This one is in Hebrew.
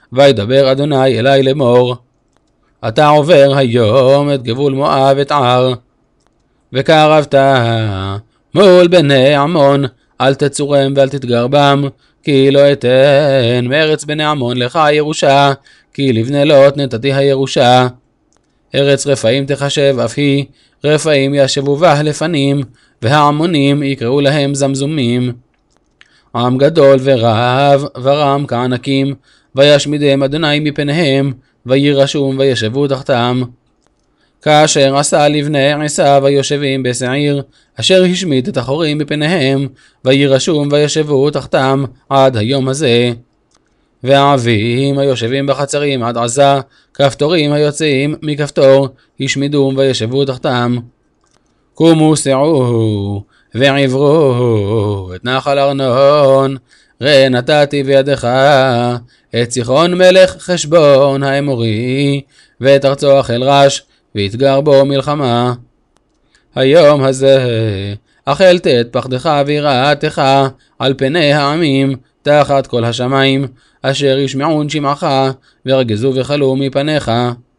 וידבר אדוני אלי לאמור, אתה עובר היום את גבול מואב את ער, וקרבת מול בני עמון, אל תצורם ואל תתגר בם, כי לא אתן מארץ בני עמון לך הירושה, כי לבני לוט נתתי הירושה. ארץ רפאים תחשב אף היא, רפאים ישבו בה לפנים, והעמונים יקראו להם זמזומים. עם גדול ורב ורם כענקים, וישמידם אדוני מפניהם, וירשום וישבו תחתם. כאשר עשה לבני עשיו היושבים בשעיר, אשר השמיד את החורים מפניהם, וירשום וישבו תחתם עד היום הזה. והעבים היושבים בחצרים עד עזה, כפתורים היוצאים מכפתור, השמידום וישבו תחתם. קומו סעו ועברו את נחל ארנון, ראה נתתי בידך את סיחון מלך חשבון האמורי, ואת ארצו אכל רש, ויתגר בו מלחמה. היום הזה אכלת את פחדך ויראתך על פני העמים תחת כל השמיים, אשר ישמעון שמעך ורגזו וחלו מפניך.